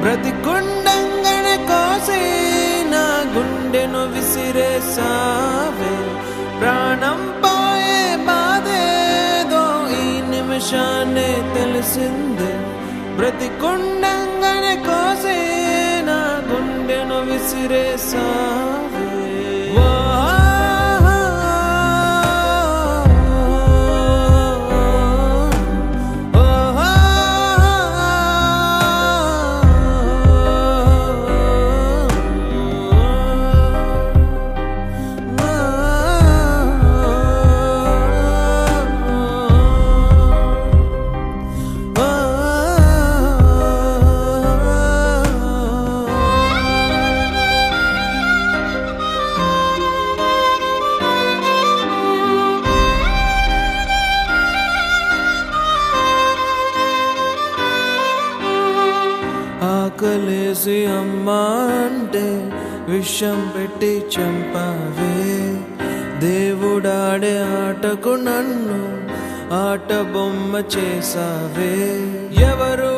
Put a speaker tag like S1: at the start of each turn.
S1: బ్రతికుండంగనే కోసి నా గుండెను విసిరేసావే. ప్రాణం పోయే బాధేదో ఈ నిమిషాన్నే తెలిసిందే. బ్రతికుండంగనే కోసి నా గుండెను విసిరేసావే. ఆకలేసి అమ్మా అంటే విషం పెట్టి చంపావే. దేవుడాడే ఆటకు నన్ను ఆట బొమ్మ చేసావే. ఎవరు